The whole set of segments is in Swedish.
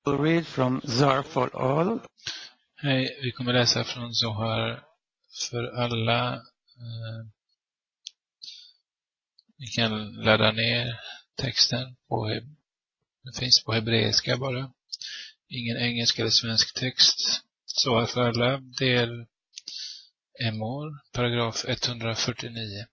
We'll read from Zohar for all. Hej, vi kommer läsa från Zohar för alla. Ni kan ladda ner texten det finns på hebreiska bara. Ingen engelsk eller svensk text. Zohar för alla, del Emor, paragraf 149.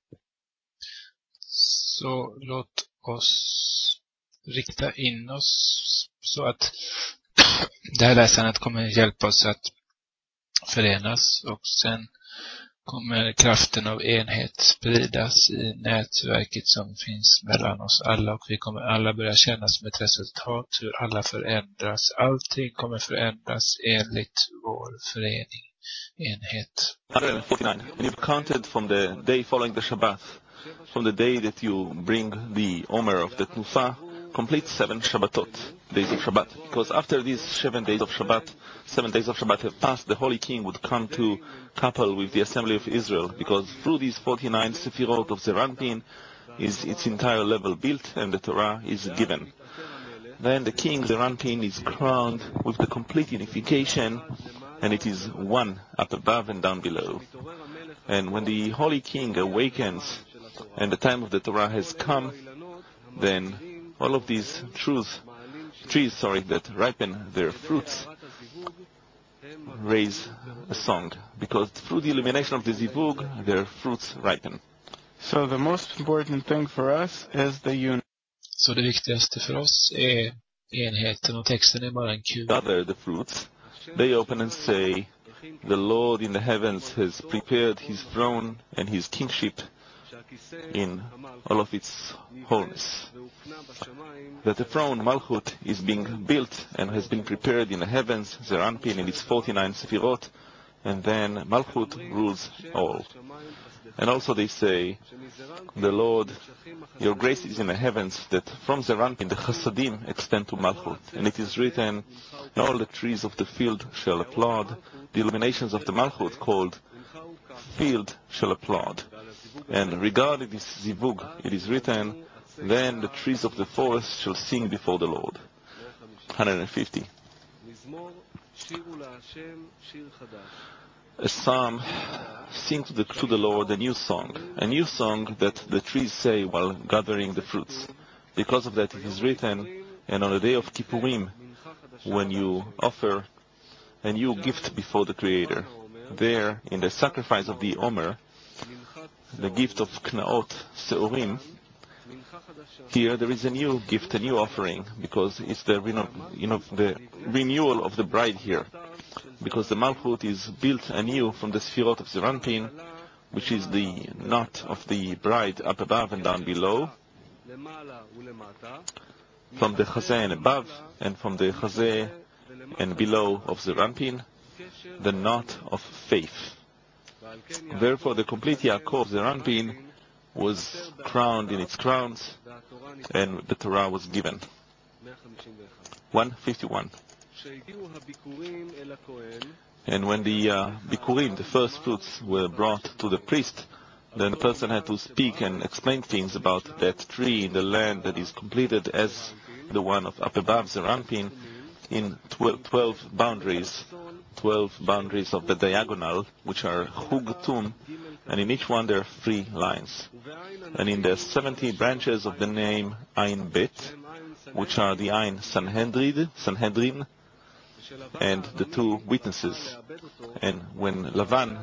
Så låt oss rikta in oss så att det här läsandet kommer hjälpa oss att förenas, och sen kommer kraften av enhet spridas i nätverket som finns mellan oss alla, och vi kommer alla börja känna som ett resultat hur alla förändras. Allting kommer förändras enligt vår förening, enhet. 149. And you've counted from the day following the Shabbat, from the day that you bring the Omer of the Tnufa, complete 7 Shabbatot, days of Shabbat. Because after these 7 days of Shabbat have passed, the Holy King would come to couple with the assembly of Israel, because through these 49 Sefirot of Zeranpin is its entire level built and the Torah is given. Then the king, Zeranpin, is crowned with the complete unification, and it is one up above and down below. And when the Holy King awakens and the time of the Torah has come, then all of these trees that ripen their fruits raise a song, because through the illumination of the Zivug, their fruits ripen. So the most important thing for us is the unity. Så det viktigaste för oss är enheten, och texten är bara en kul. The fruits, they open and say, the Lord in the heavens has prepared his throne and his kingship in all of its wholeness. That the throne, Malchut, is being built and has been prepared in the heavens, Zeranpin in its 49 Sefirot, and then Malchut rules all. And also they say, the Lord, your grace is in the heavens, that from Zeranpin the Chasadim extend to Malchut. And it is written, all the trees of the field shall applaud, the illuminations of the Malchut called field shall applaud. And regarding this Zivug, it is written, then the trees of the forest shall sing before the Lord. 150. A psalm, sing to the Lord a new song that the trees say while gathering the fruits. Because of that it is written, and on the day of Kippurim, when you offer a new gift before the Creator, there in the sacrifice of the Omer, the gift of Knaot, Seorim, here there is a new gift, a new offering, because it's the renewal of the bride here. Because the Malchut is built anew from the Sefirot of Zeranpin, which is the knot of the bride up above and down below, from the Chazeh and above, and from the Chazeh and below of Zeranpin, the knot of faith. Therefore the complete Yaakov Zeranpin was crowned in its crowns, and the Torah was given. 151. And when the Bikurim, the first fruits, were brought to the priest, then the person had to speak and explain things about that tree in the land that is completed as the one of up above Zeranpin in 12 boundaries of the diagonal, which are Chug Tum, and in each one there are 3 lines. And in the 70 branches of the name Ain Bet, which are the Ain Sanhedrin, and the 2 witnesses. And when Lavan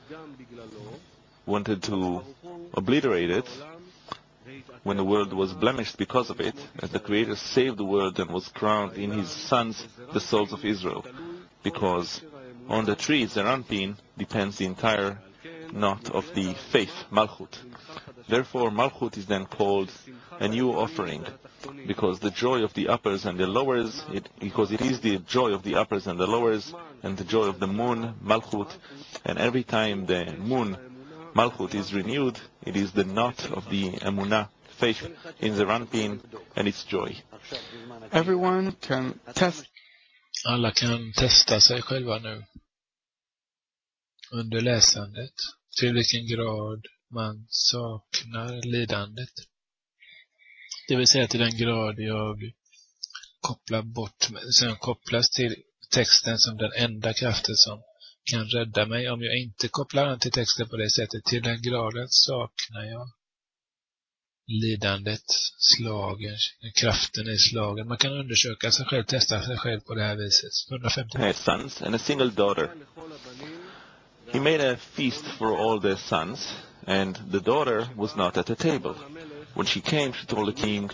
wanted to obliterate it, when the world was blemished because of it, and the Creator saved the world and was crowned in his sons, the souls of Israel. Because on the tree, Zeranpin, depends the entire knot of the faith, Malchut. Therefore, Malchut is then called a new offering, because the joy of the uppers and the lowers, because it is the joy of the uppers and the lowers, and the joy of the moon, Malchut, and every time the moon, Malchut, is renewed, it is the knot of the Emunah, faith, in Zeranpin, and its joy. Everyone can test. Alla kan testa sig själva nu under läsandet till vilken grad man saknar lidandet. Det vill säga till den grad jag som kopplas till texten som den enda kraften som kan rädda mig. Om jag inte kopplar an till texten på det sättet, till den graden saknar jag lidandet, slagen, kraften i slagen. Man kan undersöka sig själv, testa sig själv på det här viset. 150. Had sons and a single daughter. He made a feast for all their sons, and the daughter was not at the table. When she came, she told the king,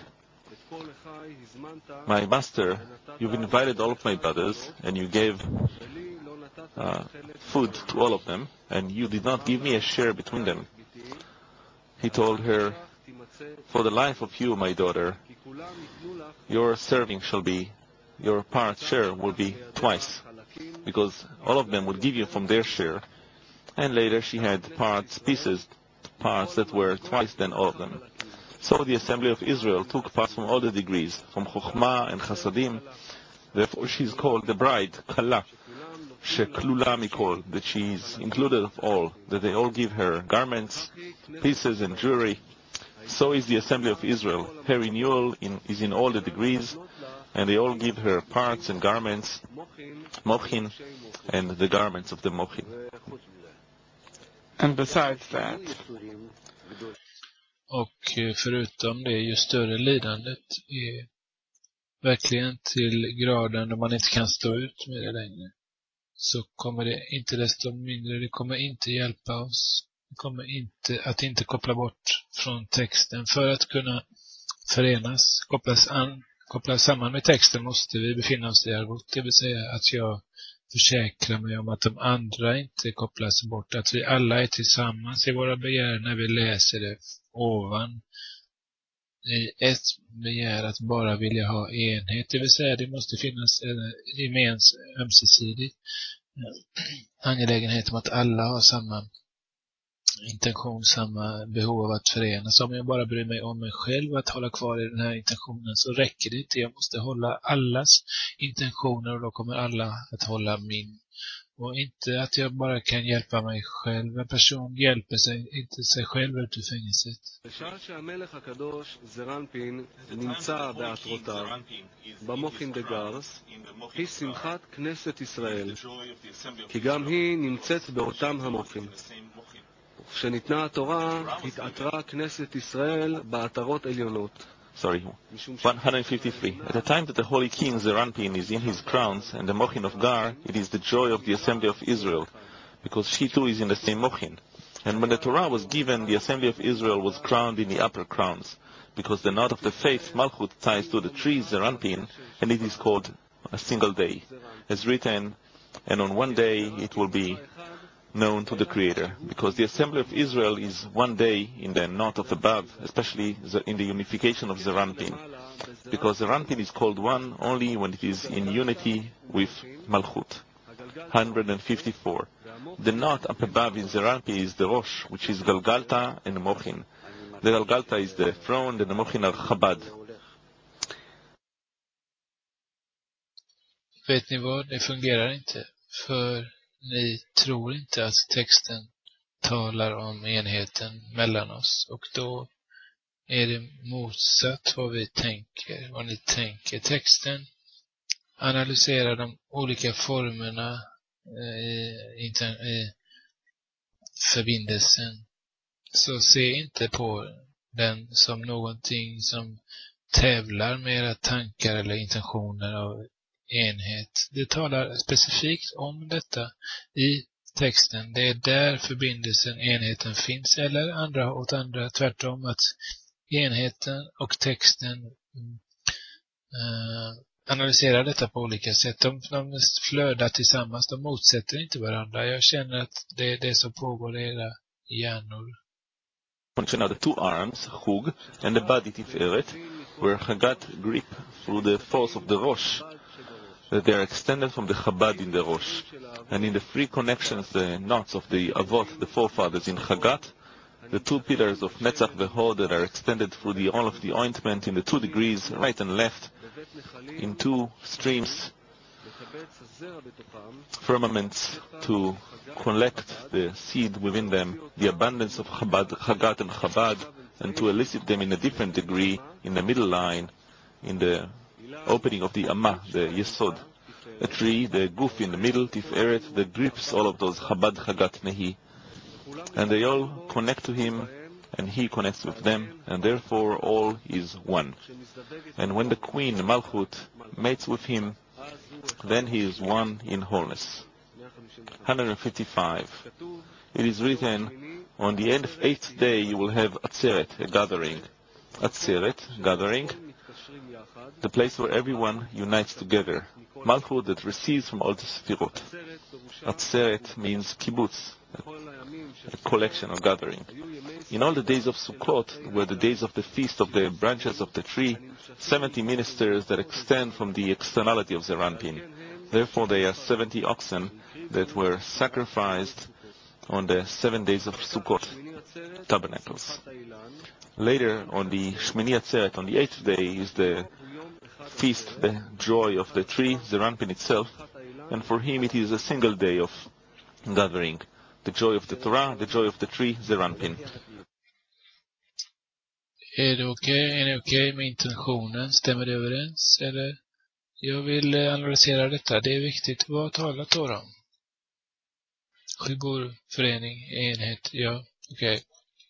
"My master, you've invited all of my brothers, and you gave food to all of them, and you did not give me a share between them." He told her, "For the life of you, my daughter, your serving shall be, your part share will be twice, because all of them would give you from their share." And later she had parts that were twice than all of them. So the assembly of Israel took parts from all the degrees, from Chokhmah and Chasadim. Therefore she is called the bride, Kala, Sheklula Mikol, that she is included of all, that they all give her garments, pieces and jewelry. So is the assembly of Israel. Her renewal is in all the degrees, and they all give her parts and garments, mochin, and the garments of the mochin. And besides that, Och förutom det, ju större lidandet är verkligen till graden då man inte kan stå ut med det längre, så kommer det inte desto mindre, det kommer inte hjälpa oss. Det kommer inte koppla bort från texten. För att kunna förenas, kopplas samman med texten, måste vi befinna oss i arvot. Det vill säga att jag försäkrar mig om att de andra inte kopplas bort. Att vi alla är tillsammans i våra begär när vi läser det ovan. I ett begär att bara vilja ha enhet. Det vill säga det måste finnas en ömsesidig angelägenhet om att alla har samma intention, samma behov av att förenas. Om jag bara bryr mig om mig själv att hålla kvar i den här intentionen, så räcker det inte. Jag måste hålla allas intentioner, och då kommer alla att hålla min. Och inte att jag bara kan hjälpa mig själv. En person hjälper inte sig själv ut ur fängelset. בשעה שהמלך הקדוש זרנפין נמצא בעטרותיו, במוחין דגר, היא שמחת כנסת ישראל, כי גם היא נמצאת באותם המוחין. וכשניתנה התורה, התעטרה כנסת ישראל בעטרות עליונות. 153. At the time that the holy king Zeranpin is in his crowns and the mochin of Gar, it is the joy of the assembly of Israel, because she too is in the same mochin. And when the Torah was given, the assembly of Israel was crowned in the upper crowns, because the knot of the faith, Malchut, ties to the tree Zeranpin, and it is called a single day, as written, and on one day it will be known to the Creator, because the assembly of Israel is one day in the knot of above, especially in the unification of Zeranpin, because Zeranpin is called one only when it is in unity with Malchut. 154. The knot up above in Zeranpin is the Rosh, which is Galgalta and Mochin. The Galgalta is the throne, and the Mochin are Chabad. Vet ni vad? Det fungerar inte. För ni tror inte att texten talar om enheten mellan oss. Och då är det motsatt vad vi tänker. Vad ni tänker. Texten analyserar de olika formerna i förbindelsen. Så se inte på den som någonting som tävlar med era tankar eller intentioner av enhet. Det talar specifikt om detta i texten. Det är där förbindelsen, enheten finns, eller åt andra tvärtom, att enheten och texten analyserar detta på olika sätt. De flödar tillsammans, de motsätter inte varandra. Jag känner att det är det som pågår i era hjärnor. Function of the two arms, Chug, and the body, Tiferet, where Chagat grip through the force of the Rosh, that they are extended from the Chabad in the Rosh. And in the three connections, the knots of the Avot, the forefathers in Chagat, the two pillars of Netzach Vehod that are extended through all of the ointment in the 2 degrees, right and left, in 2 streams, firmaments to collect the seed within them, the abundance of Chagat and Chabad, and to elicit them in a different degree, in the middle line, in the opening of the Amma, the Yesod. A tree, the Guf in the middle, Tiferet, that grips all of those Chabad Chagat Nehi. And they all connect to him, and he connects with them, and therefore all is one. And when the queen, Malchut, mates with him, then he is one in wholeness. 155. It is written, on the end of 8th day you will have Atzeret, a gathering. Atzeret, gathering, the place where everyone unites together. Malchut that receives from all the Sefirot. Atzeret means kibbutz, a collection or gathering. In all the days of Sukkot were the days of the feast of the branches of the tree, 70 ministers that extend from the externality of Zeranpin. Therefore they are 70 oxen that were sacrificed on the 7 days of Sukkot, tabernacles. Later, on the Shmini Atzeret, on the 8th day, is the feast, the joy of the tree, Zeranpin itself, and for him it is a single day of gathering. The joy of the Torah, the joy of the tree, Zeranpin. Är det okej med intentionen? Stämmer det överens? Eller? Jag vill analysera detta. Det är viktigt. Vad talar Torah om? Chibur, förening, enhet. Ja, okej.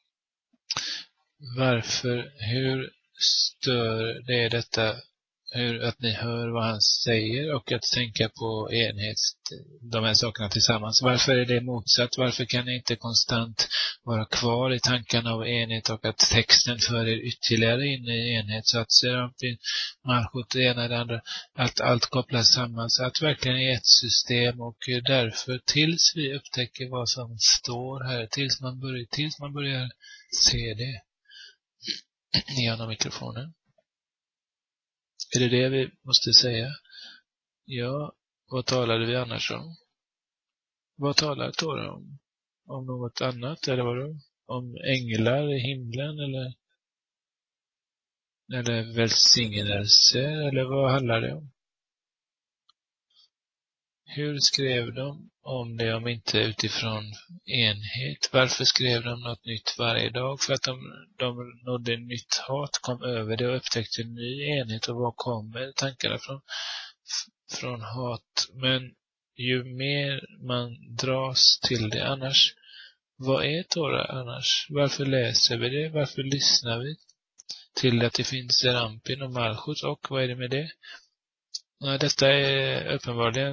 Varför? Hur stör det detta? Hur att ni hör vad han säger och att tänka på enhet, de här sakerna tillsammans. Varför är det motsatt? Varför kan ni inte konstant vara kvar i tankarna av enhet och att texten för er ytterligare in i enhet så att Serampin, Malchut, det ena det andra, att allt kopplas samman så att verkligen är ett system och därför tills vi upptäcker vad som står här, tills man börjar se det genom mikrofonen. Är det vi måste säga? Ja, vad talade vi annars om? Vad talar Torah om? Om något annat, eller vadå? Om änglar i himlen, eller välsignelse, eller vad handlar det om? Hur skrev de om det om inte utifrån enhet? Varför skrev de något nytt varje dag? För att de nådde nytt hat, kom över det och upptäckte en ny enhet. Och var kommer tankarna från hat? Men ju mer man dras till det annars, vad är Torah annars? Varför läser vi det? Varför lyssnar vi till att det finns Rampin och Malchut? Och vad är det med det? Detta är uppenbarligen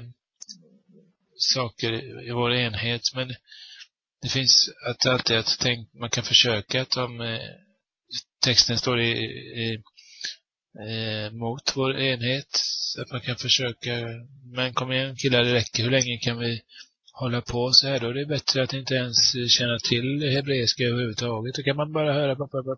saker i vår enhet, men det finns alltid att man kan försöka att om texten står mot vår enhet, att man kan försöka, men kom igen killar, det räcker, hur länge kan vi hålla på så här då? Det är bättre att inte ens känna till hebreiska överhuvudtaget, då kan man bara höra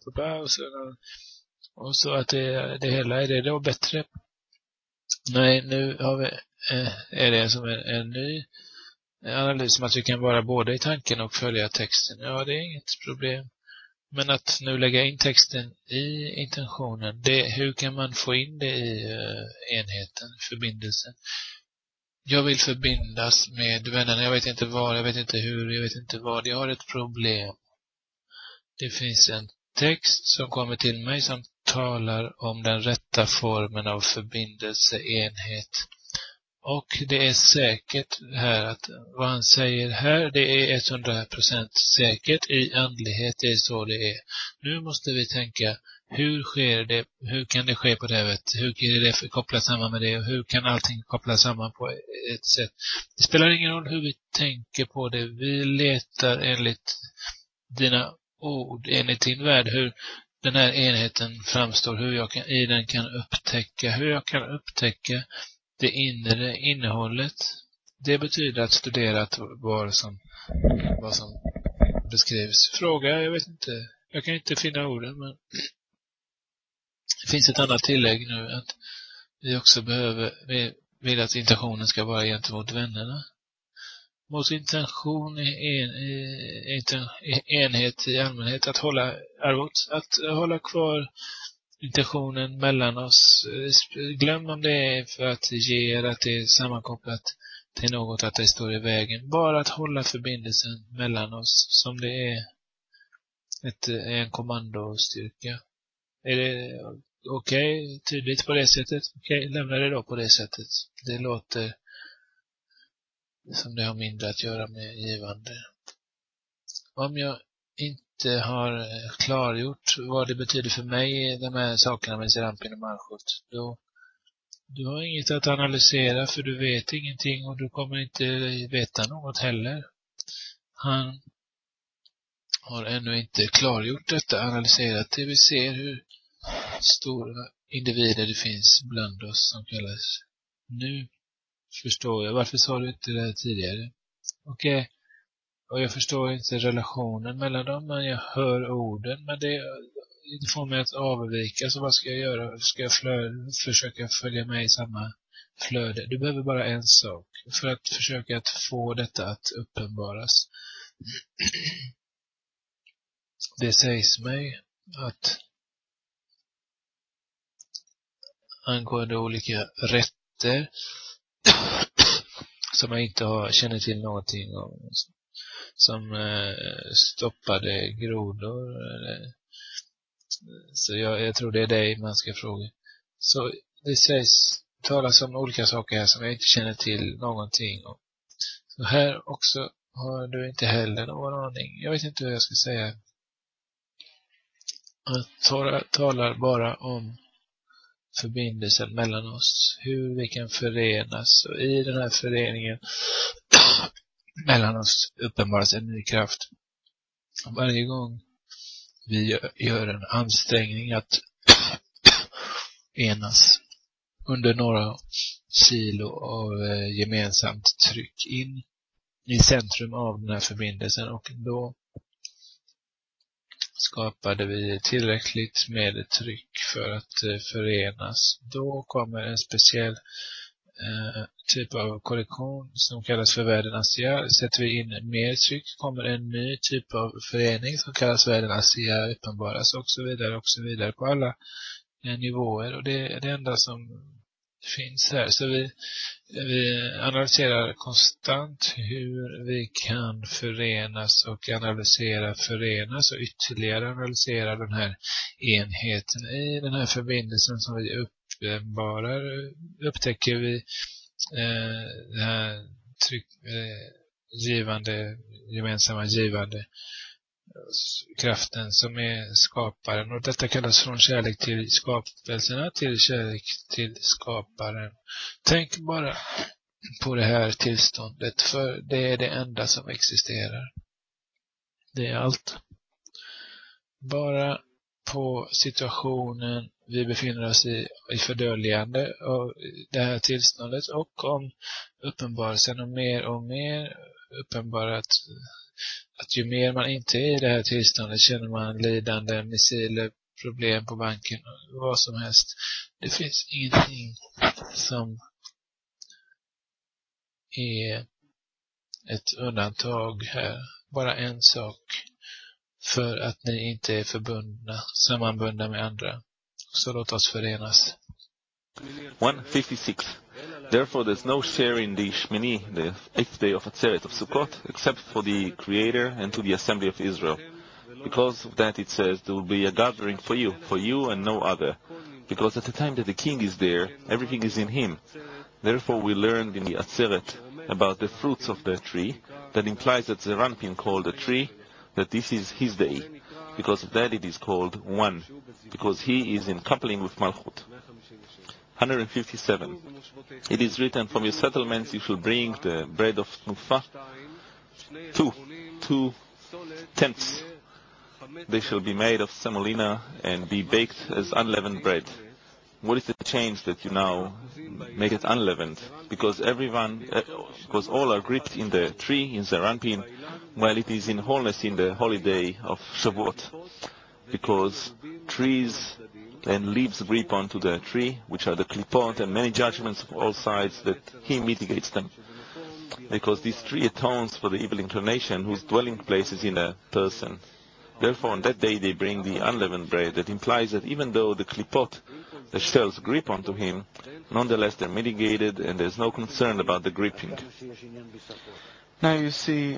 och så att det hela är det då bättre. Nej, nu har vi, är det som en ny analys som att vi kan vara både i tanken och följa texten. Ja, det är inget problem. Men att nu lägga in texten i intentionen, hur kan man få in det i enheten, förbindelsen? Jag vill förbindas med vännerna, jag vet inte var, jag vet inte hur, jag vet inte vad. Jag har ett problem. Det finns en text som kommer till mig som talar om den rätta formen av förbindelse, enhet. Och det är säkert här att vad han säger här, det är 100% säkert i andlighet, det är så det är. Nu måste vi tänka, hur sker det, hur kan det ske på det här sättet, hur kan det kopplas samman med det och hur kan allting kopplas samman på ett sätt. Det spelar ingen roll hur vi tänker på det, vi letar enligt dina ord, enligt din värld, hur den här enheten framstår, hur jag i den kan upptäcka det inre innehållet. Det betyder att studera vad som beskrivs. Fråga, jag vet inte. Jag kan inte finna orden, men det finns ett annat tillägg nu att vi också vi vill att intentionen ska vara gentemot vännerna. Mot intention i enhet i allmänhet, att hålla kvar intentionen mellan oss. Glöm om det är för att ge att det är sammankopplat till något, att det står i vägen. Bara att hålla förbindelsen mellan oss som det är en kommandostyrka. Okej, tydligt på det sättet. Okej, lämna det då på det sättet. Det låter som det har mindre att göra med givande. Om jag inte har klargjort vad det betyder för mig, de här sakerna med Serampin och Malchut, då du har inget att analysera, för du vet ingenting och du kommer inte veta något heller. Han har ännu inte klargjort detta, analyserat det. Vi ser hur stora individer det finns bland oss som kallas. Nu förstår jag. Varför sa du inte det tidigare? Okej. Och jag förstår inte relationen mellan dem, men jag hör orden. Men det får mig att avvika, så vad ska jag göra? Ska jag försöka följa med i samma flöde? Du behöver bara en sak för att försöka att få detta att uppenbaras. Det sägs mig att angående olika rätter som jag inte känner till någonting om, som stoppade grodor. Så jag tror det är dig man ska fråga. Så det talas om olika saker här som jag inte känner till någonting om. Så här också har du inte heller någon aning. Jag vet inte hur jag ska säga. Jag talar bara om förbindelsen mellan oss. Hur vi kan förenas. Och i den här föreningen mellan oss uppenbaras en ny kraft. Varje gång vi gör en ansträngning att enas under några kilo av gemensamt tryck in i centrum av den här förbindelsen, och då skapade vi tillräckligt med tryck för att förenas. Då kommer en speciell typ av korrektion som kallas för världen Asia. Sätter vi in mer tryck kommer en ny typ av förening som kallas världen Asia uppenbaras, och så vidare på alla nivåer. Och det är det enda som finns här. Så vi analyserar konstant hur vi kan förenas och förenas och ytterligare analysera den här enheten i den här förbindelsen som vi uppenbarar. Upptäcker vi det här gemensamma givande kraften som är skaparen, och detta kallas från kärlek till skapelserna till kärlek till skaparen. Tänk bara på det här tillståndet, för det är det enda som existerar. Det är allt. Bara på situationen vi befinner oss i fördöljande av det här tillståndet, och om uppenbarelsen och mer uppenbarat att ju mer man inte är i det här tillståndet känner man lidande, missiler, problem på banken, vad som helst. Det finns ingenting som är ett undantag här. Bara en sak. För att ni inte är sammanbundna med andra. Så låt oss förenas. 156. Therefore there's no share in the Shmini, the 8th day of Atzeret of Sukkot, except for the Creator and to the assembly of Israel. Because of that it says there will be a gathering for you and no other. Because at the time that the king is there, everything is in him. Therefore we learned in the Atzeret about the fruits of the tree. That implies that the Ranpin called the tree, that this is his day. Because of that it is called one. Because he is in coupling with Malchut. 157. It is written, from your settlements you shall bring the bread of Tnufa. 2 tenths. They shall be made of semolina and be baked as unleavened bread. What is the change that you now make it unleavened? Because all are gripped in the tree, in Zeranpin, while it is in wholeness in the holiday of Shavuot. Because trees and leaves grip onto the tree, which are the klipot, and many judgments of all sides, that he mitigates them. Because this tree atones for the evil inclination whose dwelling place is in a person. Therefore, on that day they bring the unleavened bread. That implies that even though the klipot, the shells, grip onto him, nonetheless they're mitigated and there's no concern about the gripping. Now you see,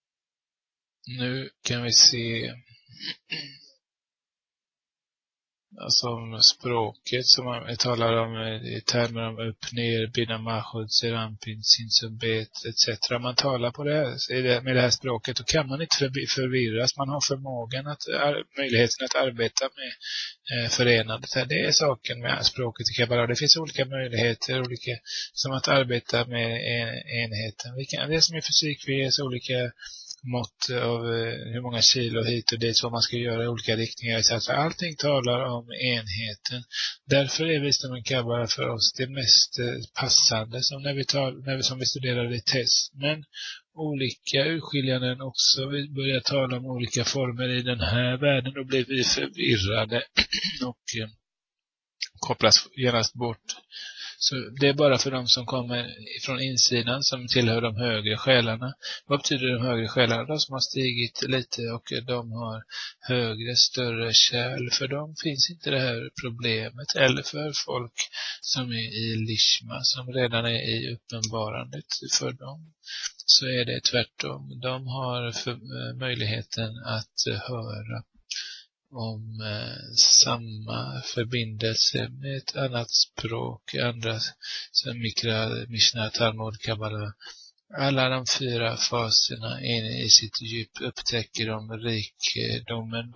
Nu kan vi se som språket som man talar om i termer om upp, ner, bina, mahud, serampin, sinsubet, etc. Man talar på det här, med det här språket, då kan man inte förvirras. Man har förmågan möjligheten att arbeta med förenandet här. Det är saken med språket i Kabbala. Det finns olika möjligheter, som att arbeta med enheten. Det som är fysik, vi ges olika mått av hur många kilo hit och dit, vad man ska göra i olika riktningar. Så allting talar om enheten. Därför är visdomen Kabbala för oss det mest passande som när vi studerar i test. Men olika urskiljanden också. Vi börjar tala om olika former i den här världen, då blir vi förvirrade och kopplas genast bort. Så det är bara för de som kommer från insidan, som tillhör de högre själarna. Vad betyder de högre själarna? De som har stigit lite och de har högre, större kärl. För dem finns inte det här problemet. Eller för folk som är i lishma, som redan är i uppenbarandet. För dem så är det tvärtom. De har möjligheten att höra om samma förbindelse med ett annat språk, andra som Mikra, Mishnah, Talmud, Kabbala. Alla de 4 faserna inne i sitt djup upptäcker de rikedomen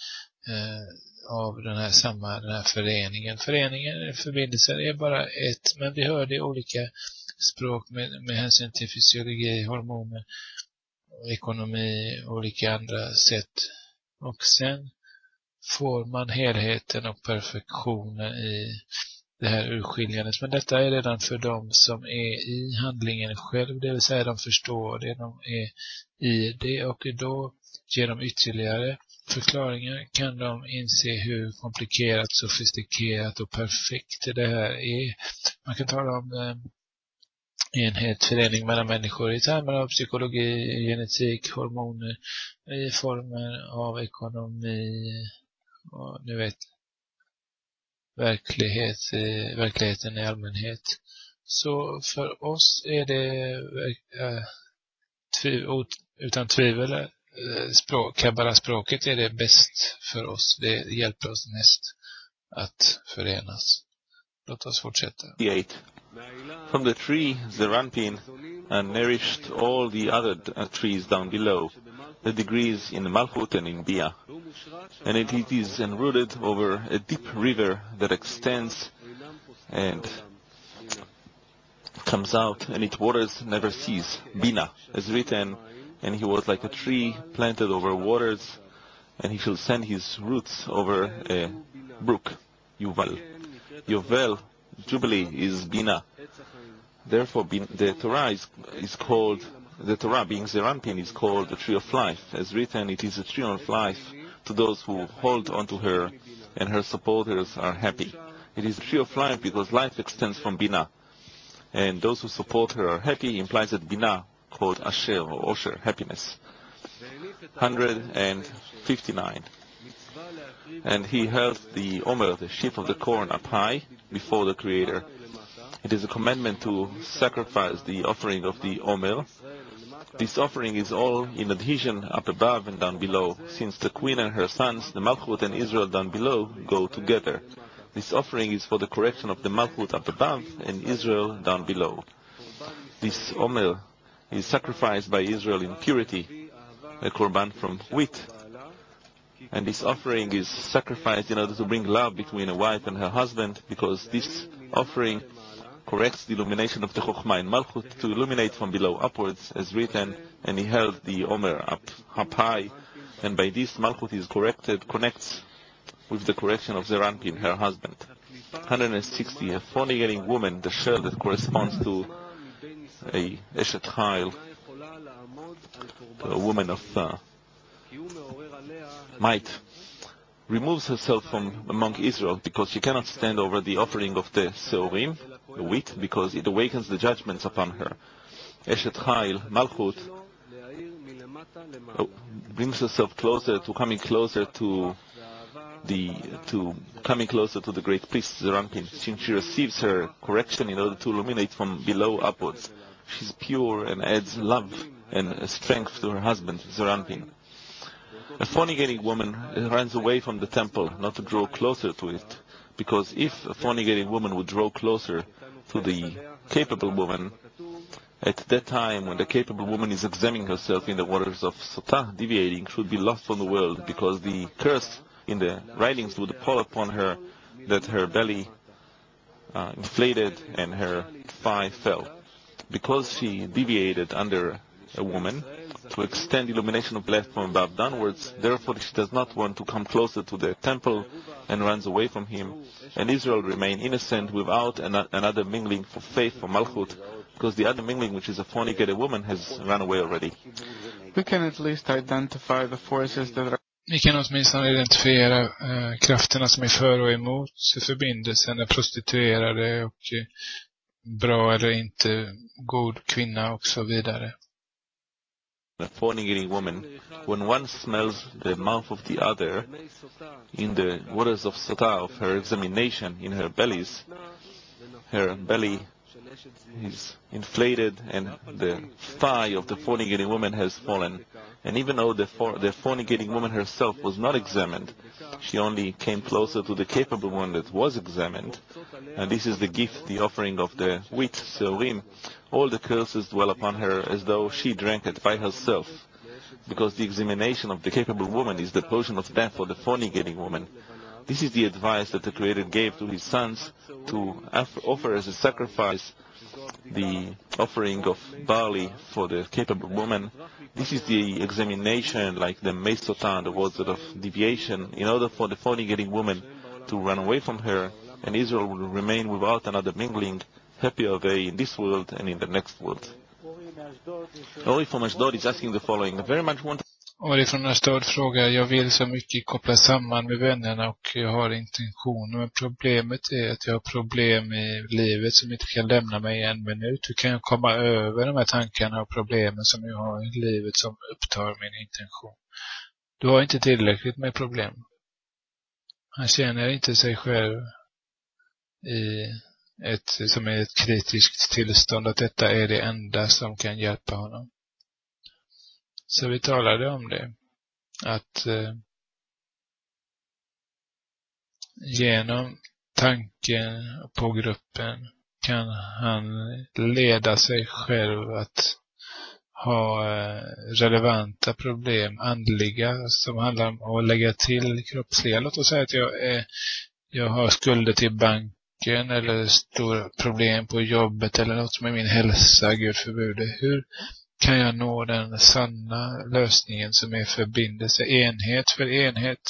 av den här föreningen. Förbindelsen är bara ett, men vi hör det i olika språk med hänsyn till fysiologi, hormoner, ekonomi, olika andra sätt. Och sen får man helheten och perfektionen i det här urskiljandet. Men detta är redan för dem som är i handlingen själv, det vill säga de förstår det, de är i det, och då genom ytterligare förklaringar kan de inse hur komplikerat, sofistikerat och perfekt det här är. Man kan tala om enhet, förening mellan människor i termer av psykologi, genetik, hormoner, i former av ekonomi och nu vet verkligheten i allmänhet. Så för oss är det utan tvivel Kabbala-språket är det bäst för oss. Det hjälper oss mest att förenas. Låt oss fortsätta. From the tree, Zeranpin, and nourished all the other trees down below, the degrees in Malchut and in Bia. And it is enrooted over a deep river that extends and comes out, and its waters never cease. Bina, as written, and he was like a tree planted over waters, and he shall send his roots over a brook. Yuval. Yovel, Jubilee, is Bina. Therefore, the Torah is called, the Torah being Zeranpin is called the tree of life. As written, it is a tree of life to those who hold onto her, and her supporters are happy. It is a tree of life because life extends from Bina. And those who support her are happy, implies that Bina, called Asher or Osher, happiness. 159. And he held the Omer, the sheaf of the corn, up high before the Creator. It is a commandment to sacrifice the offering of the Omer. This offering is all in adhesion up above and down below, since the queen and her sons, the Malchut and Israel down below, go together. This offering is for the correction of the Malchut up above and Israel down below. This Omer is sacrificed by Israel in purity, a korban from wheat. And this offering is sacrificed in order to bring love between a wife and her husband, because this offering corrects the illumination of the Chokhmah in Malchut to illuminate from below upwards, as written, and he held the Omer up high, and by this Malchut is connects with the correction of Zeranpin, her husband. 160, a fornicating woman, the shell that corresponds to a Eshet Chayil, a woman of might, removes herself from among Israel because she cannot stand over the offering of the Seorim, the wheat, because it awakens the judgments upon her. Eshet Chayil, Malchut, brings herself coming closer to the great priest Zeranpin, since she receives her correction in order to illuminate from below upwards. She's pure and adds love and strength to her husband Zeranpin. A fornicating woman runs away from the temple, not to draw closer to it. Because if a fornicating woman would draw closer to the capable woman, at that time when the capable woman is examining herself in the waters of Sotah, deviating, should be lost from the world, because the curse in the writings would fall upon her that her belly inflated and her thigh fell. Because she deviated under a woman to extend illumination of light from above downwards, therefore she does not want to come closer to the temple and runs away from him, and Israel remain innocent without another mingling for faith, for Malchut, because the other mingling, which is a fornicated woman, has run away already. We can at least identify the forces that are Vi kan åtminstone identifiera krafterna som är för och emot förbindelsen, är prostituerade och bra eller inte, god kvinna och så vidare. A fornicating woman, when one smells the mouth of the other in the waters of Sotah, of her examination in her bellies, her belly is inflated and the thigh of the fornicating woman has fallen. And even though the fornicating woman herself was not examined, she only came closer to the capable one that was examined. And this is the gift, the offering of the wheat, Seurim. All the curses dwell upon her as though she drank it by herself. Because the examination of the capable woman is the potion of death for the fornicating woman. This is the advice that the Creator gave to his sons to offer as a sacrifice the offering of barley for the capable woman. This is the examination, like the Mesotan, the words of deviation, in order for the fornicating woman to run away from her, and Israel will remain without another mingling. Happy are they in this world and in the next world. Ori from Ashdod is asking the following. I very much want Ori från Ashdod frågar, jag vill så mycket koppla samman med vännerna och jag har intentioner, men problemet är att jag har problem i livet som inte kan lämna mig en minut. Hur kan jag komma över de här tankarna och problemen som jag har i livet som upptar min intention? Du har inte tillräckligt med problem. Han känner inte sig själv i som är ett kritiskt tillstånd, att detta är det enda som kan hjälpa honom. Så vi talade om det, att genom tanken på gruppen kan han leda sig själv att ha relevanta problem, andliga, som handlar om att lägga till kroppsliga. Låt oss säga att jag har skulder till banken eller stora problem på jobbet eller något med min hälsa, Gud förbjude. Hur kan jag nå den sanna lösningen som är förbindelse, enhet för enhet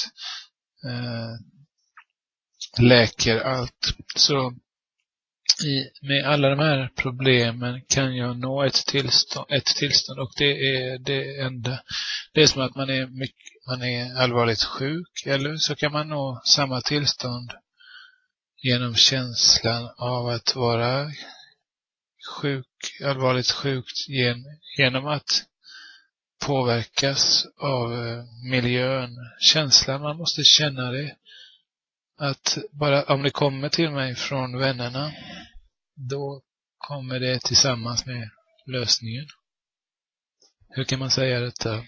läker allt. Så med alla de här problemen kan jag nå ett tillstånd och det är det enda. Det är som att man är allvarligt sjuk, eller så kan man nå samma tillstånd genom känslan av att vara allvarligt sjukt genom att påverkas av miljön. Känslan, man måste känna det. Att bara om det kommer till mig från vännerna, då kommer det tillsammans med lösningen. Hur kan man säga detta?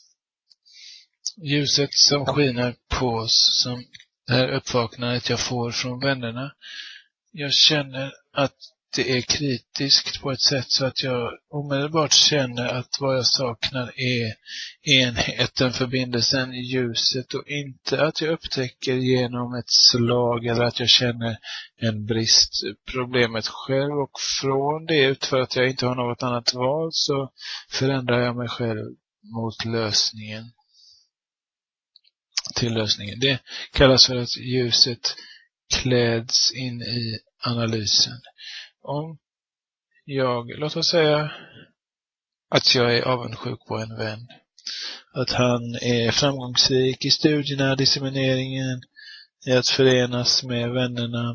Ljuset som skiner på oss, som det här uppvaknandet jag får från vännerna. Jag känner att det är kritiskt på ett sätt så att jag omedelbart känner att vad jag saknar är enheten, förbindelsen, ljuset, och inte att jag upptäcker genom ett slag eller att jag känner en brist problemet själv, och från det ut för att jag inte har något annat val så förändrar jag mig själv mot lösningen. Till lösningen. Det kallas för att ljuset kläds in i analysen. Om låt oss säga att jag är avundsjuk på en vän. Att han är framgångsrik i studierna, dissemineringen, i att förenas med vännerna.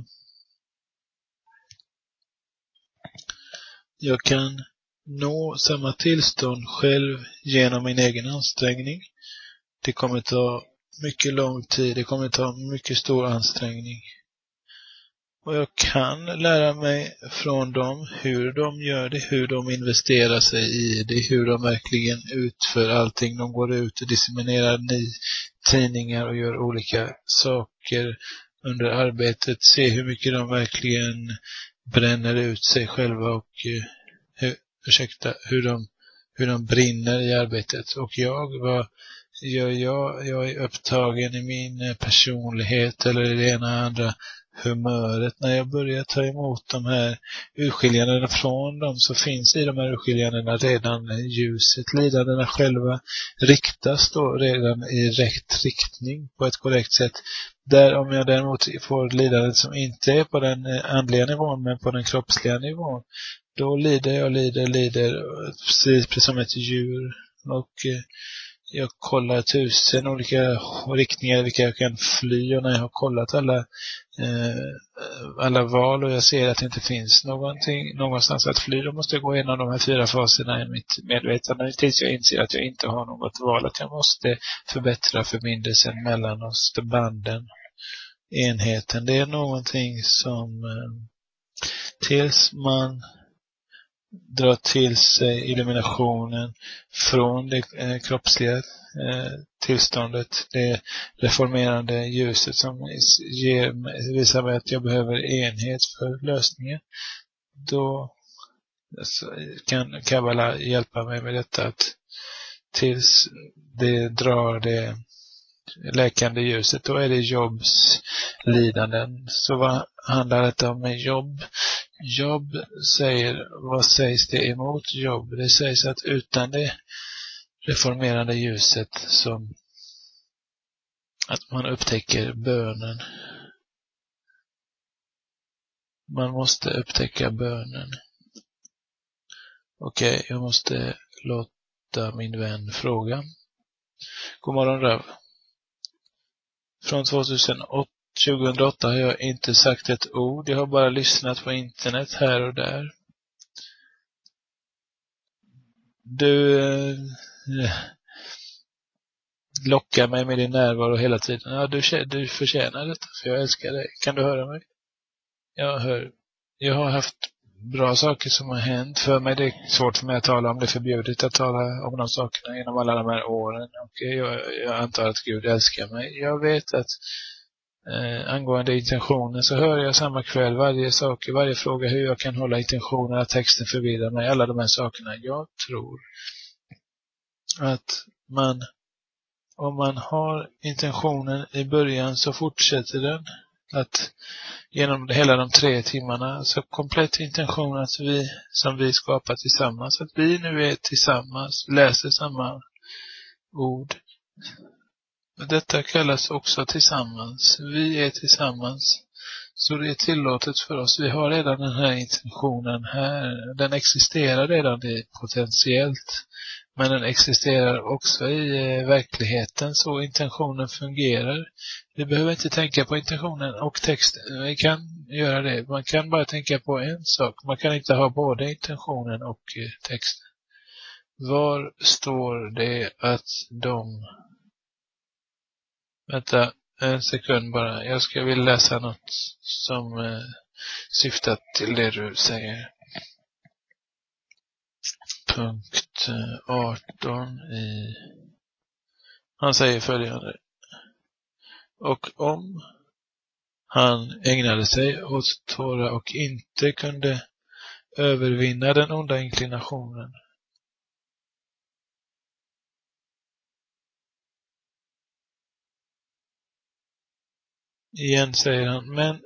Jag kan nå samma tillstånd själv genom min egen ansträngning. Det kommer ta mycket lång tid, det kommer ta mycket stor ansträngning. Och jag kan lära mig från dem hur de gör det, hur de investerar sig i det, hur de verkligen utför allting. De går ut och disseminerar tidningar och gör olika saker under arbetet. Se hur mycket de verkligen bränner ut sig själva och hur de brinner i arbetet. Och vad gör jag? Jag är upptagen i min personlighet eller i det ena andra humöret. När jag börjar ta emot de här urskiljandena från dem, så finns i de här urskiljandena redan ljuset. Lidandena själva riktas då redan i rätt riktning på ett korrekt sätt. Om jag däremot får lidandet som inte är på den andliga nivån men på den kroppsliga nivån, då lider jag precis som ett djur. Och jag kollar 1000 olika riktningar vilka jag kan fly, och när jag har kollat alla val och jag ser att det inte finns någonstans att fly, då måste jag gå igenom de här 4 faserna i mitt medvetande tills jag inser att jag inte har något val, att jag måste förbättra förbindelsen mellan oss, banden, enheten. Det är någonting som tills man drar till sig illuminationen från det kroppsliga tillståndet, det reformerande ljuset som visar mig att jag behöver enhet för lösningen, då kan Kabbala hjälpa mig med detta, att tills det drar det läkande ljuset, då är det Jobs lidanden. Så vad handlar det om med Job? Job vad sägs det emot Job? Det sägs att utan det reformerande ljuset, som att man upptäcker bönen. Man måste upptäcka bönen. Okej, jag måste låta min vän fråga. God morgon, Rav. Från 2008 har jag inte sagt ett ord. Jag har bara lyssnat på internet här och där. Du lockar mig med din närvaro hela tiden. Ja, du förtjänar detta, för jag älskar dig. Kan du höra mig? Jag hör. Jag har haft bra saker som har hänt för mig. Det är svårt för mig att tala om. Det är förbjudet att tala om de sakerna genom alla de här åren. Och jag antar att Gud älskar mig. Jag vet att angående intentionen så hör jag samma kväll varje fråga hur jag kan hålla intentionen, att texten förvirrar mig, alla de här sakerna. Jag tror att om man har intentionen i början, så fortsätter den att genom hela de 3 timmarna, så komplett intention att vi skapar tillsammans, att vi nu är tillsammans, läser samma ord. Detta kallas också tillsammans. Vi är tillsammans. Så det är tillåtet för oss. Vi har redan den här intentionen här. Den existerar redan potentiellt. Men den existerar också i verkligheten. Så intentionen fungerar. Vi behöver inte tänka på intentionen och texten. Vi kan göra det. Man kan bara tänka på en sak. Man kan inte ha både intentionen och texten. Var står det att Vänta en sekund bara. Jag vill läsa något som syftar till det du säger. Punkt 18 Han säger följande. Och om han ägnade sig åt Tora och inte kunde övervinna den onda inklinationen, igen säger han, men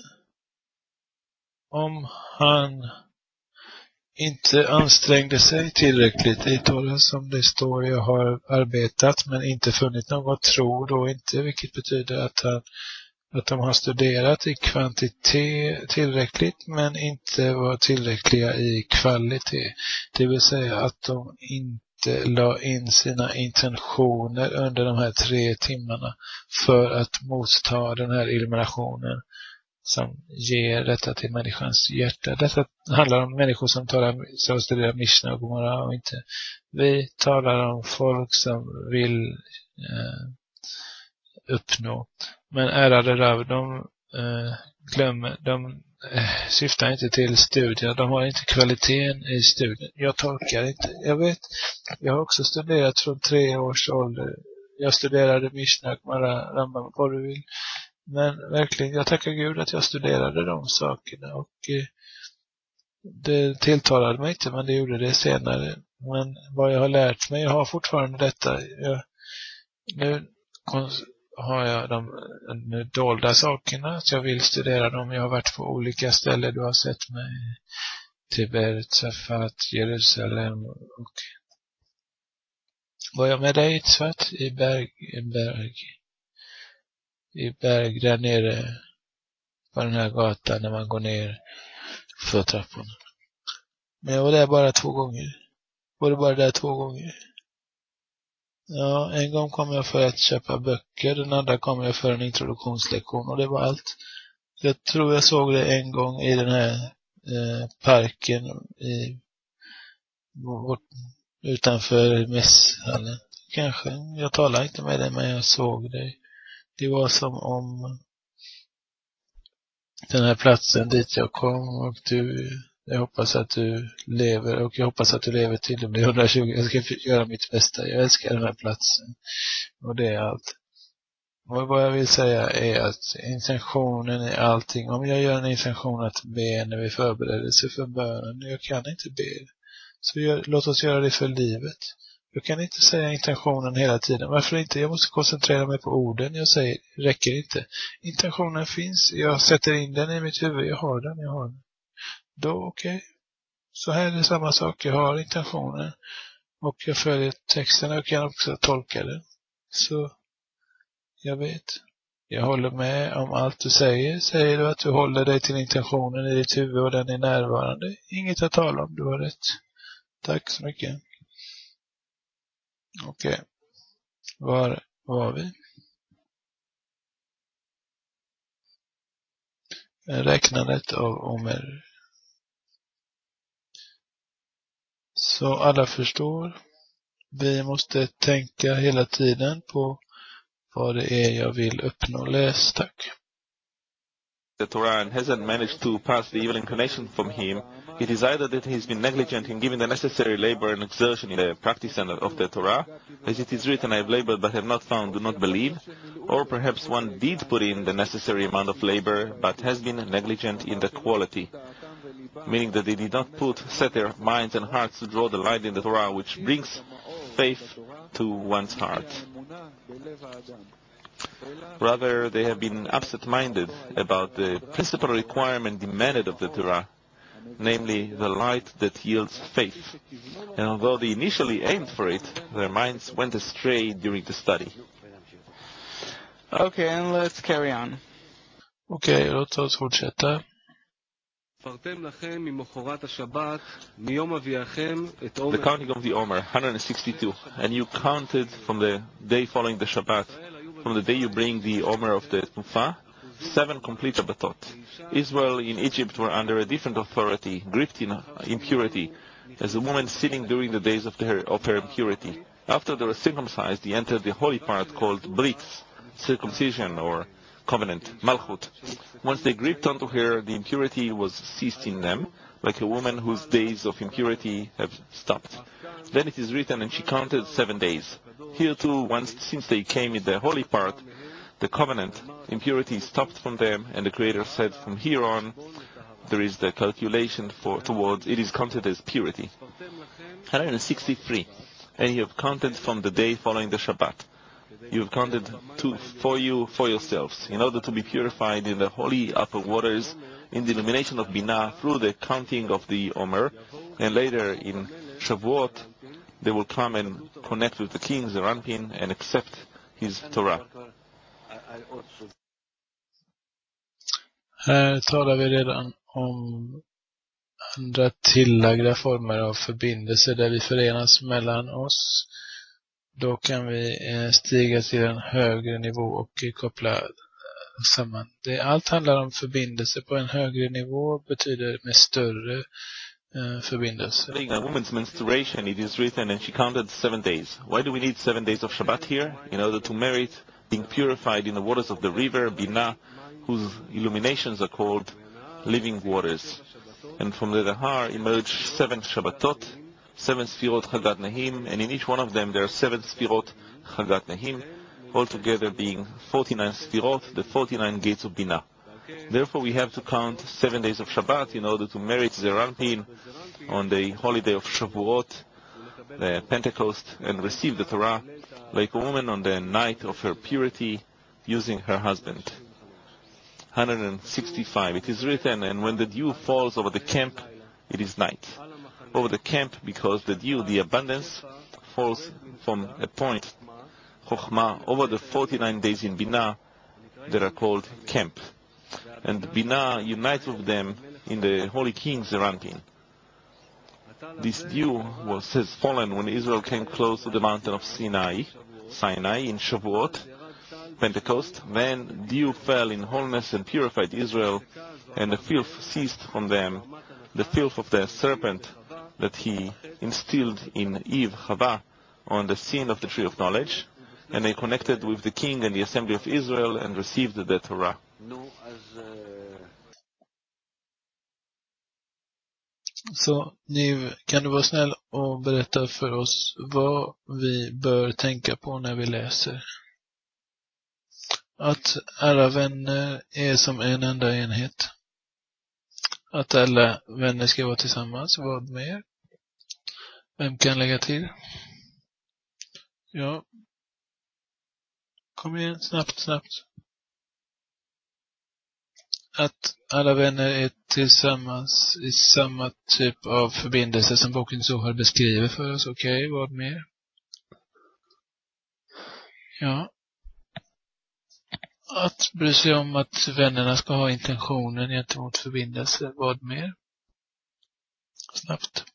om han inte ansträngde sig tillräckligt i Torah, som det står, jag har arbetat men inte funnit något, tro då inte, vilket betyder att de har studerat i kvantitet tillräckligt men inte var tillräckliga i kvalitet. Det vill säga att de inte la in sina intentioner under de här 3 timmarna för att motta den här illuminationen som ger detta till människans hjärta. Detta handlar om människor som studerar Mishnah och Gomorra och inte. Vi talar om folk som vill uppnå. Men ärade Rav, glömmer, de syftar inte till studierna, de har inte kvaliteten i studien. Jag tolkar inte, jag vet, jag har också studerat från 3 års ålder. Jag studerade Mishnah, Gemara, Rambam, vad du vill. Men verkligen, jag tackar Gud att jag studerade de sakerna och det tilltalade mig inte, men det gjorde det senare. Men vad jag har lärt mig, jag har fortfarande detta. Nu har jag de dolda sakerna, att jag vill studera dem. Jag har varit på olika ställen, du har sett mig. Tibet, Safat, Jerusalem och var jag med dig svart i berg där nere på den här gatan när man går ner för trapporna. Men jag var där bara 2 gånger. Var det bara där 2 gånger? Ja, en gång kom jag för att köpa böcker, den andra kom jag för en introduktionslektion och det var allt. Jag tror jag såg det en gång i den här parken utanför mässhallen. Kanske, jag talade inte med dig men jag såg dig. Det var som om den här platsen dit jag kom och jag hoppas att du lever och jag hoppas att du lever till du blir 120. Jag ska göra mitt bästa. Jag älskar den här platsen. Och det är allt. Och vad jag vill säga är att intentionen är allting. Om jag gör en intention att be när vi förbereder sig för bönen, jag kan inte be. Så låt oss göra det för livet. Jag kan inte säga intentionen hela tiden. Varför inte? Jag måste koncentrera mig på orden. Jag säger, räcker inte. Intentionen finns. Jag sätter in den i mitt huvud. Jag har den. Då okej. Så här är det samma sak. Jag har intentionen. Och jag följer texten och kan också tolka den. Så jag vet. Jag håller med om allt du säger. Säger du att du håller dig till intentionen i ditt huvud och den är närvarande? Inget att tala om. Du har rätt. Tack så mycket. Okej. Var var vi? Räknandet av Omer. Så alla förstår. Vi måste tänka hela tiden på vad det är jag vill uppnå. Läs, tack. The Torah and hasn't managed to pass the evil inclination from him, it is either that he's been negligent in giving the necessary labor and exertion in the practice of the Torah, as it is written, I have labored but have not found, do not believe, or perhaps one did put in the necessary amount of labor but has been negligent in the quality, meaning that they did not set their minds and hearts to draw the light in the Torah which brings faith to one's heart. Rather, they have been absent-minded about the principal requirement demanded of the Torah, namely the light that yields faith. And although they initially aimed for it, their minds went astray during the study. Okay, and let's carry on. Okej, låt oss fortsätta. The counting of the Omer, 162, and you counted from the day following the Shabbat, from the day you bring the Omer of the Tufah, 7 complete Shabbatot. Israel in Egypt were under a different authority, gripped in impurity, as a woman sitting during the days of her impurity. After they were circumcised, they entered the holy part called Brit, circumcision or covenant, Malchut. Once they gripped onto her, the impurity was ceased in them, like a woman whose days of impurity have stopped. Then it is written, and she counted 7 days. Here too, since they came in the holy part, the covenant, impurity stopped from them, and the Creator said, from here on, there is the calculation towards, it is counted as purity. 163, and you have counted from the day following the Shabbat. You have counted for yourselves, in order to be purified in the holy upper waters, in the illumination of Binah, through the counting of the Omer, and later in Shavuot, they will come and connect with the king, Zeranpin, and accept his Torah. Här talar vi redan om andra tillagda former av förbindelse där vi förenas mellan oss. Då kan vi stiga till en högre nivå och koppla samman. Allt handlar om förbindelse på en högre nivå, betyder med större förbindelse. During a woman's menstruation, it is written, and she counted 7 days. Why do we need 7 days of Shabbat here? In order to merit being purified in the waters of the river, Binah, whose illuminations are called living waters. And from the Dahar emerge 7 Shabbatot, 7 Sfirot Chagat Nahim, and in each one of them there are 7 Sfirot Chagat Nahim, altogether being 49 Sfirot, the 49 gates of Binah. Therefore we have to count 7 days of Shabbat in order to merit Zeir Anpin on the holiday of Shavuot, the Pentecost, and receive the Torah like a woman on the night of her purity using her husband. 165. It is written, and when the dew falls over the camp, it is night. Over the camp, because the dew, the abundance, falls from a point, Chokhmah, over the 49 days in Binah that are called camp. And Binah unites with them in the Holy King Zeir Anpin. This dew has fallen when Israel came close to the mountain of Sinai in Shavuot, Pentecost. Then dew fell in wholeness and purified Israel, and the filth ceased from them, the filth of the serpent that he instilled in Eve, Chava, on the sin of the tree of knowledge, and they connected with the king and the assembly of Israel and received the Torah. Så nu kan du vara snäll och berätta för oss vad vi bör tänka på när vi läser. Att alla vänner är som en enda enhet. Att alla vänner ska vara tillsammans. Vad mer? Vem kan lägga till? Ja. Kom igen, snabbt. Att alla vänner är tillsammans i samma typ av förbindelse som boken så har beskriver för oss. Okej, vad mer? Ja. Att bry sig om att vännerna ska ha intentionen gentemot förbindelse. Vad mer? Snabbt.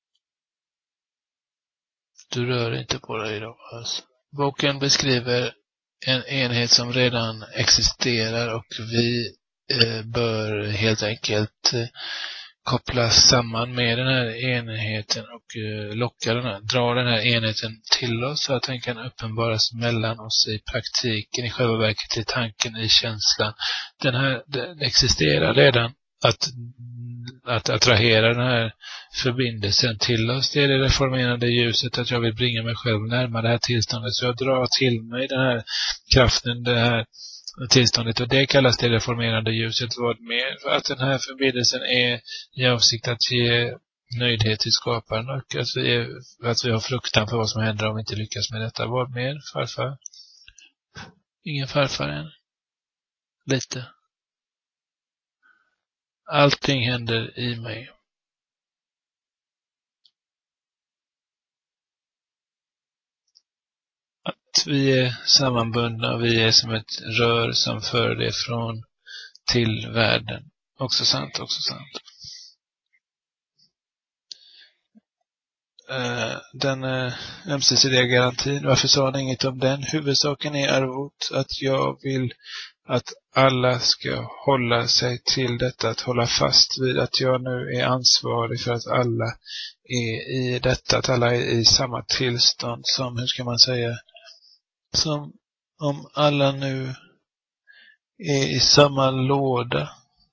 Du rör inte på dig idag. Alltså. Boken beskriver en enhet som redan existerar och vi bör helt enkelt kopplas samman med den här enheten och dra den här enheten till oss så att den kan uppenbaras mellan oss i praktiken, i själva verket, i tanken, i känslan. Den existerar redan. Att attrahera den här förbindelsen till oss, det är det reformerande ljuset, att jag vill bringa mig själv närmare det här tillståndet, så jag drar till mig den här kraften, det här tillståndet, och det kallas det reformerande ljuset. Vad mer? För att den här förbindelsen är i avsikt att ge nöjdhet till skaparen och att vi har fruktan för vad som händer om vi inte lyckas med detta. Vad mer, farfar? Ingen farfar än. Lite. Allting händer i mig. Att vi är sammanbundna, vi är som ett rör som för det från till världen. Också sant. Den ömsesidiga garantin, varför sa han inget om den? Huvudsaken är arvot, att jag vill att alla ska hålla sig till detta, att hålla fast vid att jag nu är ansvarig för att alla är i detta, att alla är i samma tillstånd som, hur ska man säga, som om alla nu är i samma låda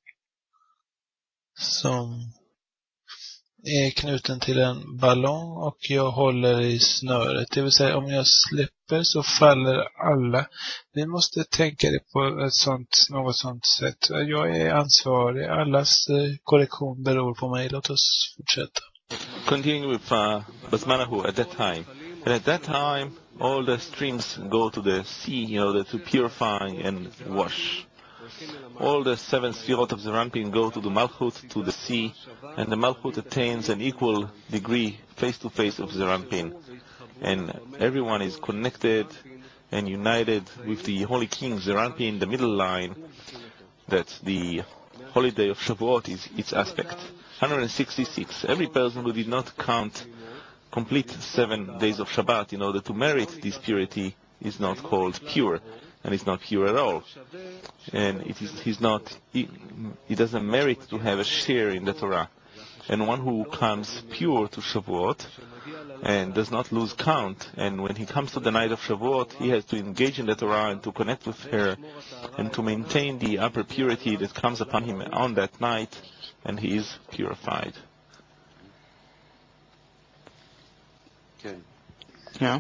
som är knuten till en ballong och jag håller i snöret. Det vill säga, om jag släpper så faller alla. Vi måste tänka det på något sånt sätt. Jag är ansvarig. Allas korrektion beror på mig. Låt oss fortsätta. Continuing with Basmanahu at that time. And at that time, all the streams go to the sea in order to purify and wash. All the 7 Sfirot of Zeir Anpin go to the Malchut, to the sea, and the Malchut attains an equal degree face-to-face of Zeir Anpin. And everyone is connected and united with the Holy King Zeir Anpin, the middle line, that the holiday of Shavuot is its aspect. 166. Every person who did not complete 7 days of Shabbat in order to merit this purity is not called pure. And it's not pure at all. And he doesn't merit to have a share in the Torah. And one who comes pure to Shavuot and does not lose count. And when he comes to the night of Shavuot, he has to engage in the Torah and to connect with her and to maintain the upper purity that comes upon him on that night, and he is purified. Yeah.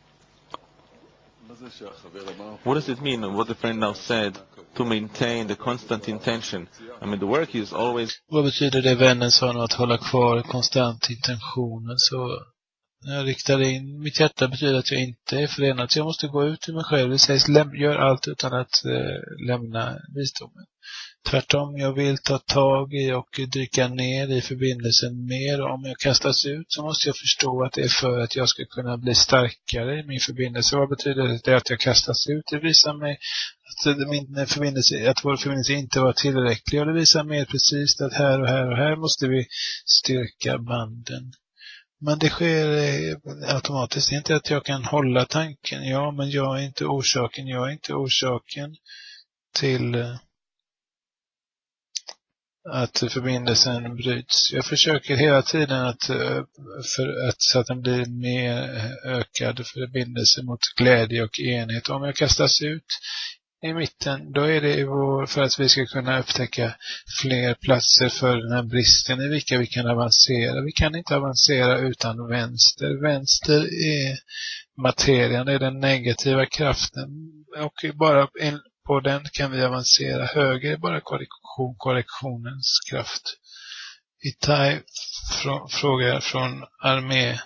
What does it mean, what the friend now said, to maintain the constant intention? I mean, the work is always... Vad betyder det vännen sa nu, att hålla kvar konstant intentionen? Så när jag riktar in mitt hjärta betyder att jag inte är förenad. Så jag måste gå ut ur mig själv. Det sägs, gör allt utan att lämna visdomen. Tvärtom, jag vill ta tag i och dyka ner i förbindelsen mer. Om jag kastas ut så måste jag förstå att det är för att jag ska kunna bli starkare i min förbindelse. Vad betyder det att jag kastas ut? Det visar mig att vår förbindelse inte var tillräcklig. Och det visar mer precis att här och här och här måste vi styrka banden. Men det sker automatiskt. Inte att jag kan hålla tanken. Ja, men jag är inte orsaken. Jag är inte orsaken till att förbindelsen bryts. Jag försöker hela tiden att så att den blir mer ökad förbindelse mot glädje och enhet. Om jag kastas ut i mitten, då är det för att vi ska kunna upptäcka fler platser för den här bristen i vilka vi kan avancera. Vi kan inte avancera utan vänster. Vänster är materien, det är den negativa kraften, och bara på den kan vi avancera. Höger är bara korrektionens kraft. Itai frågar från armé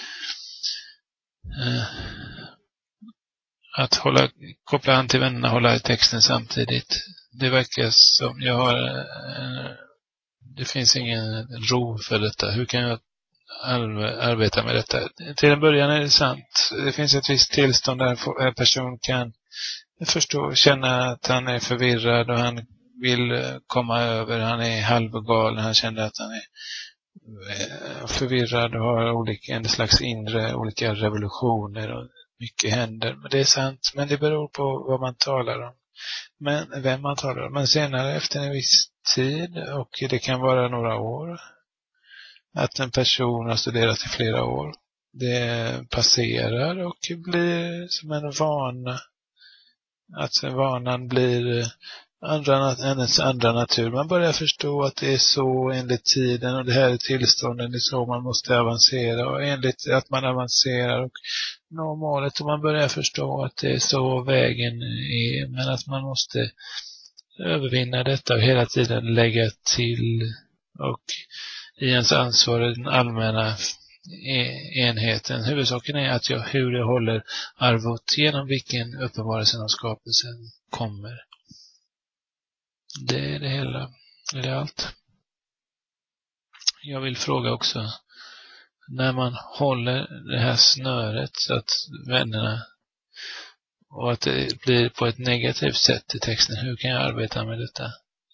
att koppla an till vännerna, hålla i texten samtidigt. Det verkar som jag har det finns ingen ro för detta. Hur kan jag arbeta med detta? Till en början är det sant. Det finns ett visst tillstånd där en person kan känna att han är förvirrad och han vill komma över. Han är halvgalen. Han känner att han är förvirrad och har en slags olika revolutioner och mycket händer. Men det är sant. Men det beror på vad man talar om. Men vem man talar om. Men senare efter en viss tid, och det kan vara några år, att en person har studerat i flera år, det passerar och blir som en vana. Att vanan blir hennes andra natur. Man börjar förstå att det är så enligt tiden, och det här är tillstånden, det är så man måste avancera, och enligt att man avancerar och når målet, och man börjar förstå att det är så vägen är, men att man måste övervinna detta och hela tiden lägga till, och i ens ansvar den allmänna enheten. Huvudsaken är att hur jag håller arvot, genom vilken uppenbarelsen av skapelsen kommer. Det är det hela. Det är allt. Jag vill fråga också, när man håller det här snöret så att vännerna, och att det blir på ett negativt sätt i texten, hur kan jag arbeta med detta?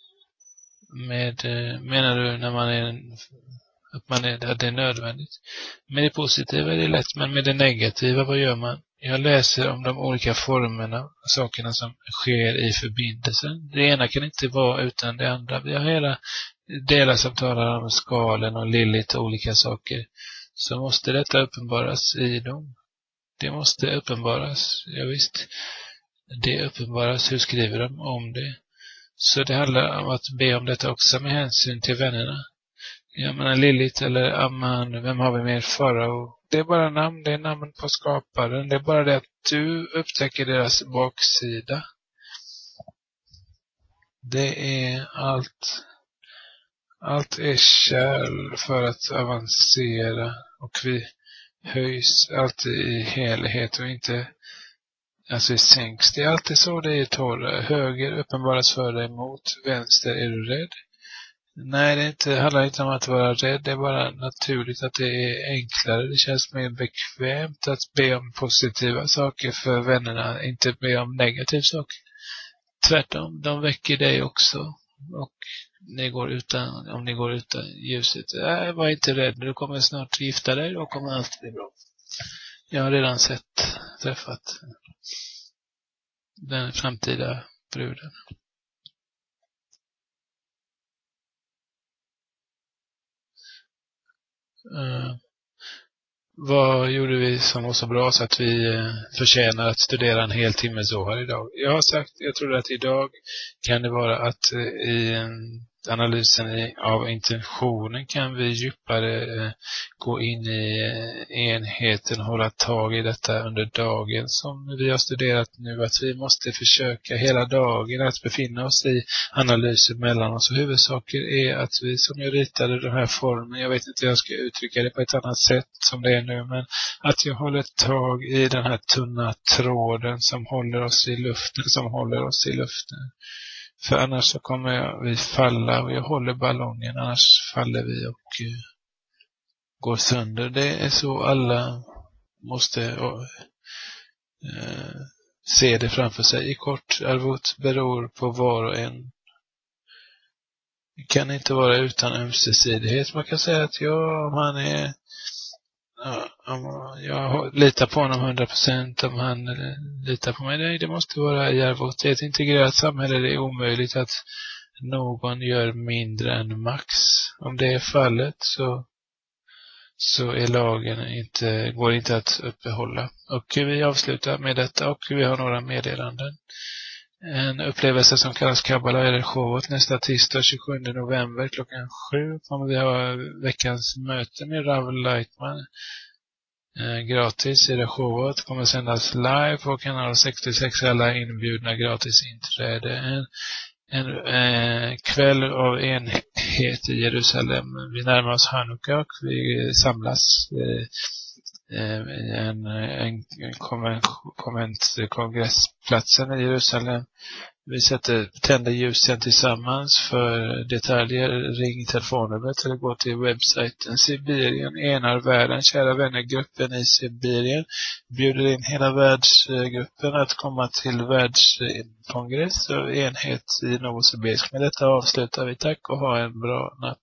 Menar du när man är att det är nödvändigt? Med det positiva är det lätt, men med det negativa, vad gör man? Jag läser om de olika formerna, sakerna som sker i förbindelsen. Det ena kan inte vara utan det andra. Vi har hela delar som talar om skalen och Lilith och olika saker. Så måste detta uppenbaras i dem. Det måste uppenbaras. Ja, visst. Det uppenbaras. Hur skriver de om det? Så det handlar om att be om detta också med hänsyn till vännerna. Jag menar Lilith eller Amman, vem har vi mer? Farao. Det är bara namn, det är namn på skaparen. Det är bara det att du upptäcker deras baksida. Det är allt. Allt är kärl för att avancera, och vi höjs alltid i helhet och inte vi sänks. Det är alltid så det är torra. Höger uppenbaras för dig, mot vänster är du rädd. Nej, handlar inte om att vara rädd. Det är bara naturligt att det är enklare. Det känns mer bekvämt att be om positiva saker för vännerna, inte be om negativa saker. Tvärtom, de väcker dig också. Och om ni går utan ljuset. Var inte rädd, du kommer snart gifta dig, då kommer allt bli bra. Jag har redan träffat den framtida bruden. Vad gjorde vi som var så bra så att vi förtjänar att studera en hel timme så här idag? Jag har sagt, jag tror att idag kan det vara att i analysen av intentionen kan vi djupare gå in i enheten, hålla tag i detta under dagen som vi har studerat nu, att vi måste försöka hela dagen att befinna oss i analyser mellan oss. Och huvudsaker är att vi, som jag ritade den här formen, jag vet inte hur jag ska uttrycka det på ett annat sätt som det är nu, men att jag håller tag i den här tunna tråden som håller oss i luften, För annars så kommer vi falla, och jag håller ballongen, annars faller vi och går sönder. Det är så alla måste se det framför sig. I kort arvot beror på var och en. Det kan inte vara utan ömsesidighet. Man kan säga att han är... jag litar på honom 100%, om han litar på mig. Nej, det måste vara i arvot. Det är ett integrerat samhälle. Det är omöjligt att någon gör mindre än max. Om det är fallet så är lagen går inte att uppehålla. Och vi avslutar med detta, och vi har några meddelanden. En upplevelse som kallas Kabbala är Rehovot nästa tisdag 27 november klockan 7 kommer vi ha veckans möte med Rav Lightman. Gratis i Rehovot, kommer sändas live på kanal 66, alla inbjudna, gratis inträde. En kväll av enhet i Jerusalem. Vi närmar oss Hanukka och vi samlas kongressplatsen i Jerusalem. Vi tänder ljusen tillsammans. För detaljer ring telefonnumret eller gå till webbsajten. Sibirien enar världen. Kära vänner, gruppen i Sibirien bjuder in hela världsgruppen att komma till världskongress och enhet i Novosibirsk. Med detta avslutar vi. Tack och ha en bra natt.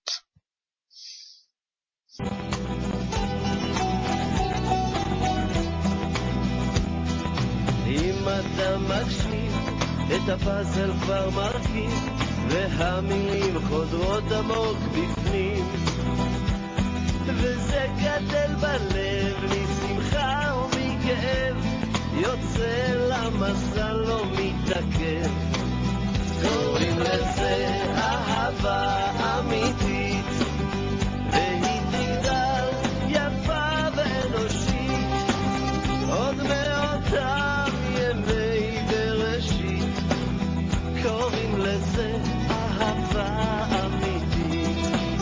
את הפאזל כבר מרכיב והמילים חודרות עמוק בפנים וזה גדל בלב משמחה ומכאב יוצא למסע לא מתעכב קוראים לזה אהבה אמיתית והיא תגדל יפה ואנושית עוד מאותם ימי בראשית קוראים לזה אהבה אמיתית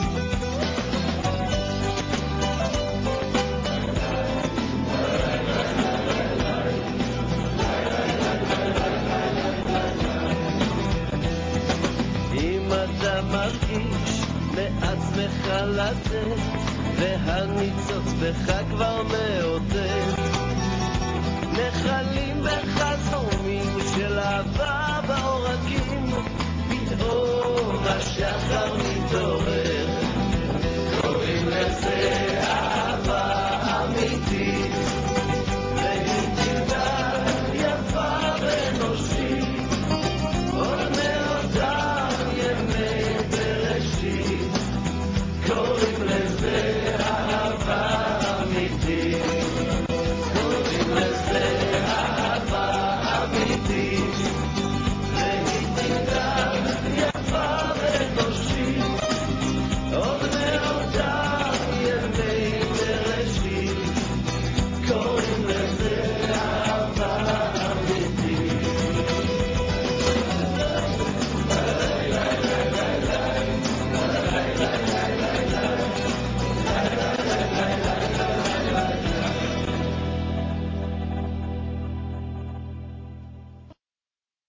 אם אתה מרגיש לעצמך לתת והניצוץ בך כבר מאותת נחלים בחזומים של אהבה בעורקים פתאום השחר